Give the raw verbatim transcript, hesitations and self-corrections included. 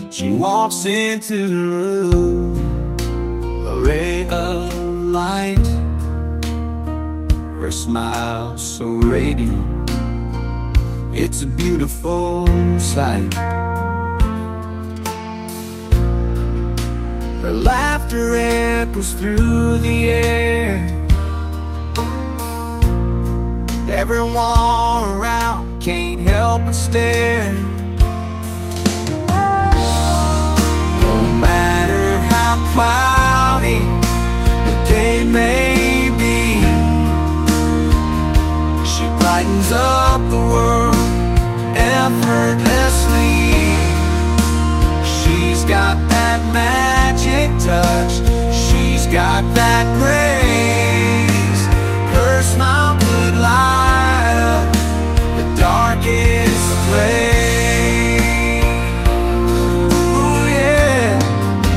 She walks into the room, a ray of light, her smile so radiant, it's a beautiful sight. Her laughter echoes through the air, everyone around can't help but stare. No matter how cloudy the day may be, she brightens up the world effortlessly. She's got that magic touch, she's got that grace. Her smile could lie